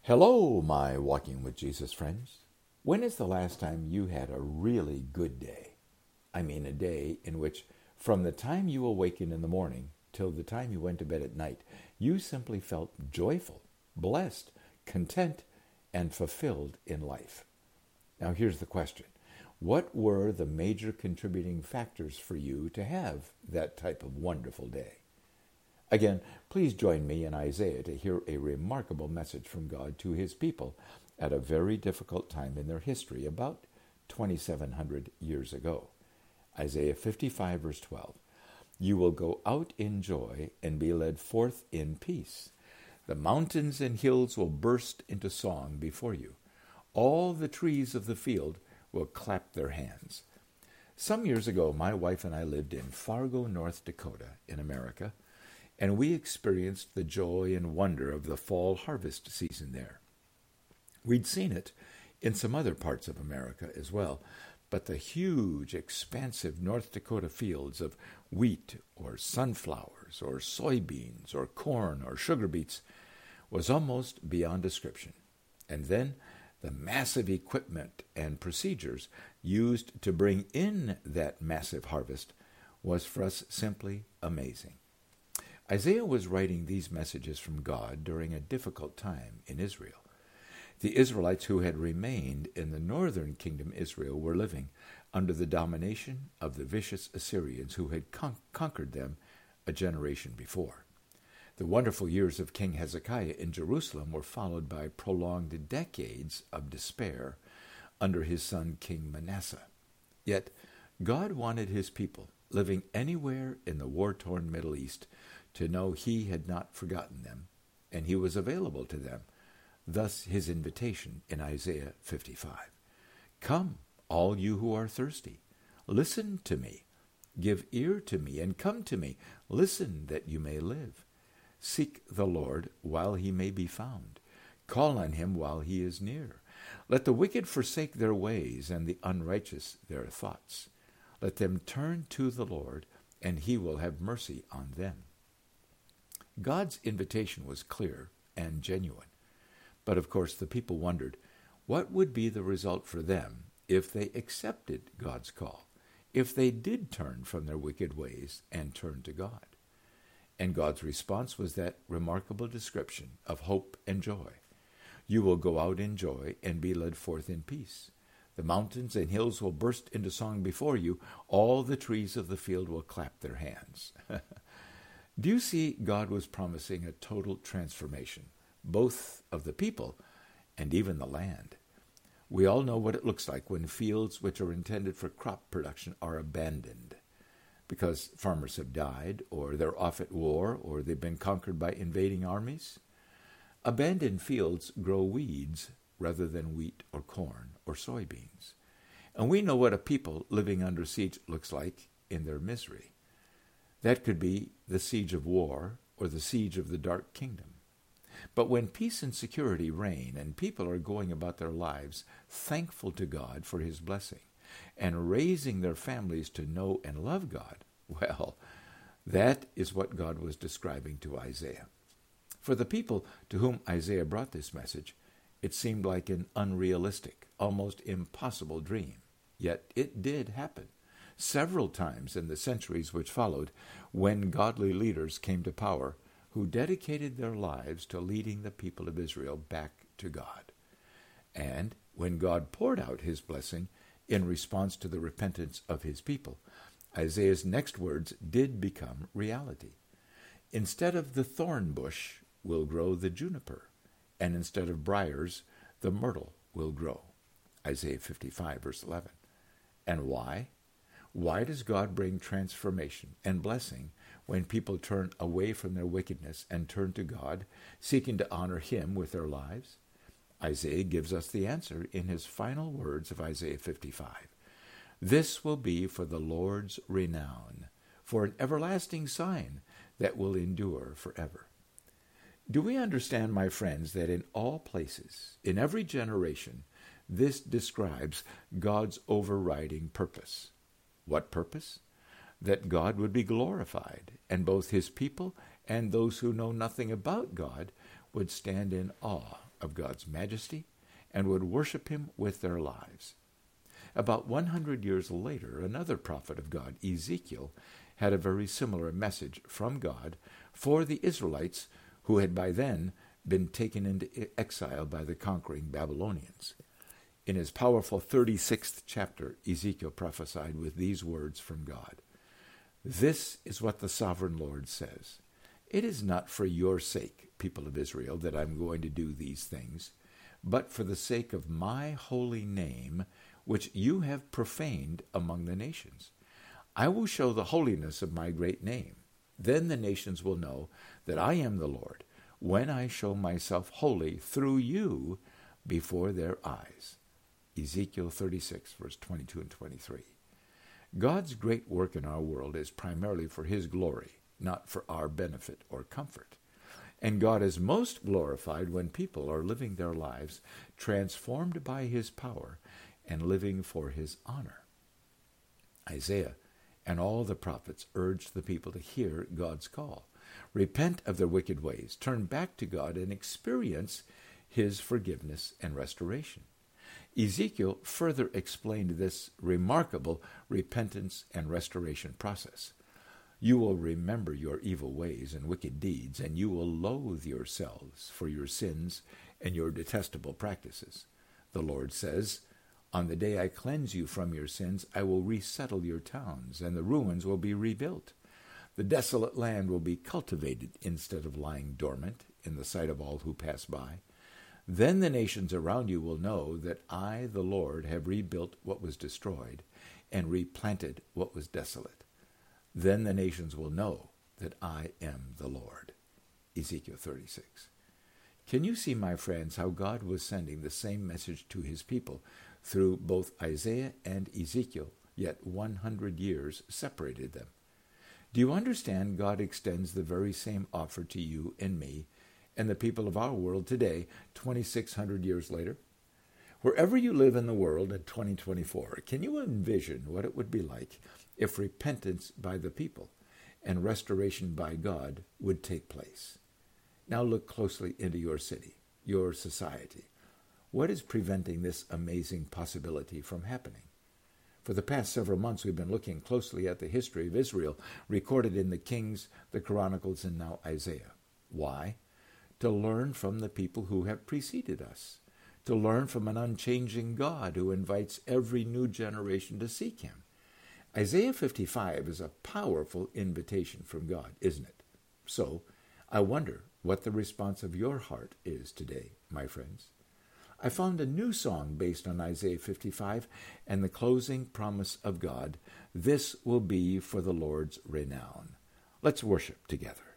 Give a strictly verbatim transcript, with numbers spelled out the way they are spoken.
Hello, my Walking with Jesus friends. When is the last time you had a really good day? I mean, a day in which, from the time you awakened in the morning till the time you went to bed at night, you simply felt joyful, blessed, content, and fulfilled in life. Now, here's the question. What were the major contributing factors for you to have that type of wonderful day? Again, please join me in Isaiah to hear a remarkable message from God to his people at a very difficult time in their history, about twenty-seven hundred years ago. Isaiah fifty-five, verse twelve. You will go out in joy and be led forth in peace. The mountains and hills will burst into song before you. All the trees of the field will clap their hands. Some years ago, my wife and I lived in Fargo, North Dakota, in America, and we experienced the joy and wonder of the fall harvest season there. We'd seen it in some other parts of America as well, but the huge, expansive North Dakota fields of wheat or sunflowers or soybeans or corn or sugar beets was almost beyond description. And then the massive equipment and procedures used to bring in that massive harvest was for us simply amazing. Isaiah was writing these messages from God during a difficult time in Israel. The Israelites who had remained in the northern kingdom Israel were living under the domination of the vicious Assyrians who had con- conquered them a generation before. The wonderful years of King Hezekiah in Jerusalem were followed by prolonged decades of despair under his son King Manasseh. Yet God wanted his people living anywhere in the war-torn Middle East to know he had not forgotten them, and he was available to them. Thus his invitation in Isaiah fifty-five. Come, all you who are thirsty, listen to me. Give ear to me and come to me. Listen that you may live. Seek the Lord while he may be found. Call on him while he is near. Let the wicked forsake their ways and the unrighteous their thoughts. Let them turn to the Lord, and he will have mercy on them. God's invitation was clear and genuine. But of course the people wondered, what would be the result for them if they accepted God's call, if they did turn from their wicked ways and turn to God? And God's response was that remarkable description of hope and joy. You will go out in joy and be led forth in peace. The mountains and hills will burst into song before you. All the trees of the field will clap their hands. Do you see God was promising a total transformation, both of the people and even the land? We all know what it looks like when fields which are intended for crop production are abandoned because farmers have died, or they're off at war, or they've been conquered by invading armies. Abandoned fields grow weeds rather than wheat or corn or soybeans. And we know what a people living under siege looks like in their misery. That could be the siege of war or the siege of the dark kingdom. But when peace and security reign and people are going about their lives thankful to God for his blessing and raising their families to know and love God, well, that is what God was describing to Isaiah. For the people to whom Isaiah brought this message, it seemed like an unrealistic, almost impossible dream. Yet it did happen several times in the centuries which followed, when godly leaders came to power who dedicated their lives to leading the people of Israel back to God. And when God poured out his blessing in response to the repentance of his people, Isaiah's next words did become reality. Instead of the thorn bush will grow the juniper, and instead of briars, the myrtle will grow. Isaiah fifty-five, verse eleven. And why? Why does God bring transformation and blessing when people turn away from their wickedness and turn to God, seeking to honor him with their lives? Isaiah gives us the answer in his final words of Isaiah fifty-five. This will be for the Lord's renown, for an everlasting sign that will endure forever. Do we understand, my friends, that in all places, in every generation, this describes God's overriding purpose? What purpose? That God would be glorified, and both his people and those who know nothing about God would stand in awe of God's majesty and would worship him with their lives. About one hundred years later, another prophet of God, Ezekiel, had a very similar message from God for the Israelites who had by then been taken into exile by the conquering Babylonians. In his powerful thirty-sixth chapter, Ezekiel prophesied with these words from God. This is what the sovereign Lord says. It is not for your sake, people of Israel, that I'm going to do these things, but for the sake of my holy name, which you have profaned among the nations. I will show the holiness of my great name. Then the nations will know that I am the Lord, when I show myself holy through you before their eyes. Ezekiel thirty-six, verse twenty-two and twenty-three. God's great work in our world is primarily for his glory, not for our benefit or comfort. And God is most glorified when people are living their lives transformed by his power and living for his honor. Isaiah and all the prophets urged the people to hear God's call, repent of their wicked ways, turn back to God, and experience his forgiveness and restoration. Ezekiel further explained this remarkable repentance and restoration process. You will remember your evil ways and wicked deeds, and you will loathe yourselves for your sins and your detestable practices. The Lord says, on the day I cleanse you from your sins, I will resettle your towns, and the ruins will be rebuilt. The desolate land will be cultivated instead of lying dormant in the sight of all who pass by. Then the nations around you will know that I, the Lord, have rebuilt what was destroyed and replanted what was desolate. Then the nations will know that I am the Lord. Ezekiel thirty-six. Can you see, my friends, how God was sending the same message to his people through both Isaiah and Ezekiel, yet one hundred years separated them? Do you understand God extends the very same offer to you and me and the people of our world today, twenty-six hundred years later? Wherever you live in the world in twenty twenty-four, can you envision what it would be like if repentance by the people and restoration by God would take place? Now look closely into your city, your society. What is preventing this amazing possibility from happening? For the past several months, we've been looking closely at the history of Israel, recorded in the Kings, the Chronicles, and now Isaiah. Why? To learn from the people who have preceded us, to learn from an unchanging God who invites every new generation to seek him. Isaiah fifty-five is a powerful invitation from God, isn't it? So, I wonder what the response of your heart is today, my friends. I found a new song based on Isaiah fifty-five and the closing promise of God, this will be for the Lord's renown. Let's worship together.